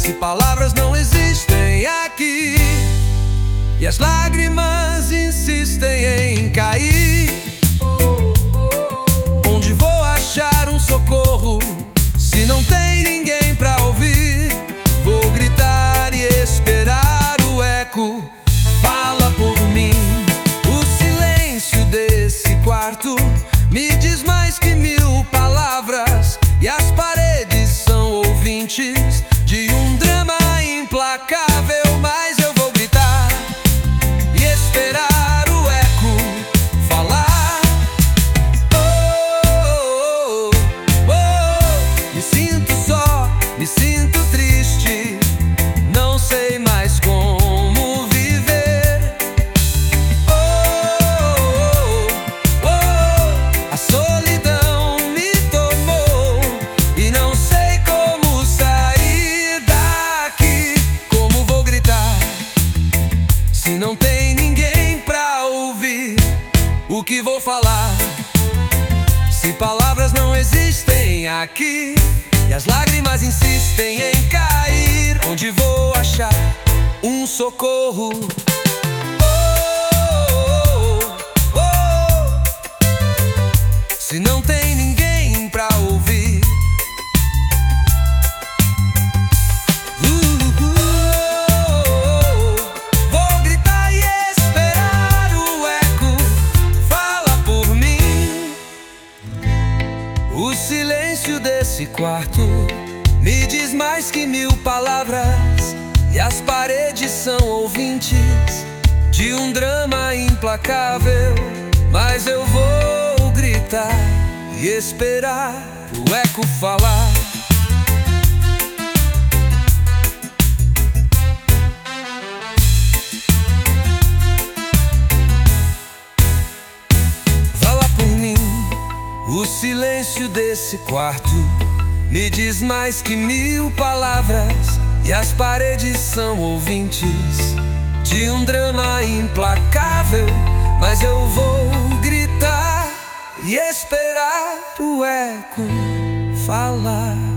se palavras não existem aqui e as lágrimas insistem em cair? Onde vou achar um socorro se não tem ninguém pra ouvir? Vou gritar e esperar o eco. Fala por mim. O silêncio desse quarto me diz mais que 1000 palavras e as paredes são ouvintes de um drama implacável. Mas eu vou gritar e esperar o eco falar. Oh, oh, oh. Me sinto só, me sinto triste, não sei mais como viver. Oh, oh, oh. A solidão me tomou e não sei como sair daqui. Como vou gritar se não tem ninguém pra ouvir? O que vou falar se palavras não existem aqui e as lágrimas insistem em cair? Onde vou achar um socorro? Oh, oh, oh. Se não tem ninguém pra ouvir. Vou gritar e esperar o eco. Fala por mim. O silêncio desse quarto me diz mais que 1000 palavras e as paredes são ouvintes de um drama implacável. Mas eu vou gritar e esperar o eco falar. Fala por mim. O silêncio desse quarto me diz mais que 1000 palavras e as paredes são ouvintes de um drama implacável. Mas eu vou gritar e esperar o eco falar.